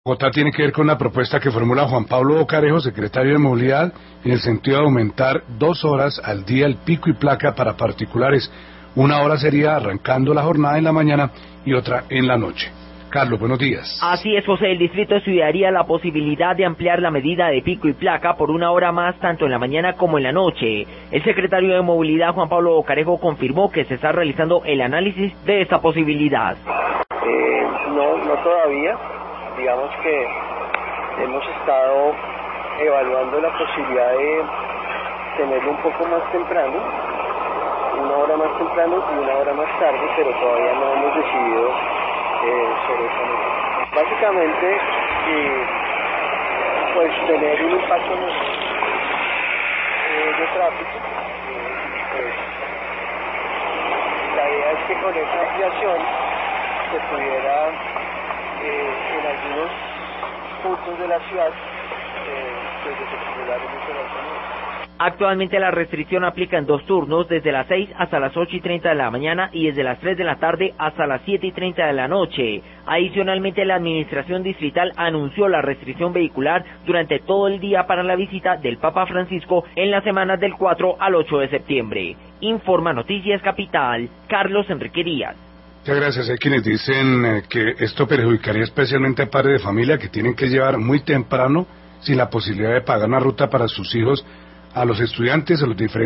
Bogotá tiene que ver con la propuesta que formula Juan Pablo Bocarejo, secretario de Movilidad, en el sentido de aumentar 2 horas al día el pico y placa para particulares. 1 hora sería arrancando la jornada en la mañana y otra en la noche. Carlos, buenos días. Así es, José. El distrito estudiaría la posibilidad de ampliar la medida de pico y placa por 1 hora más tanto en la mañana como en la noche. El secretario de Movilidad, Juan Pablo Bocarejo, confirmó que se está realizando el análisis de esta posibilidad. No todavía. Digamos que hemos estado evaluando la posibilidad de tenerlo un poco más temprano, 1 hora más temprano y 1 hora más tarde, pero todavía no hemos decidido sobre eso. Básicamente, pues tener un impacto de tráfico. Pues, la idea es que con esta ampliación se pudiera en algunos puntos de la ciudad desestimular mucho la economía. Actualmente la restricción aplica en 2 turnos, desde las 6 hasta las 8:30 de la mañana y desde las 3 de la tarde hasta las 7:30 de la noche. Adicionalmente, la administración distrital anunció la restricción vehicular durante todo el día para la visita del Papa Francisco en las semanas del 4 al 8 de septiembre. Informa Noticias Capital, Carlos Enrique Díaz. Muchas gracias. Hay quienes dicen que esto perjudicaría especialmente a padres de familia que tienen que llevar muy temprano, sin la posibilidad de pagar una ruta para sus hijos, a los estudiantes, a los diferentes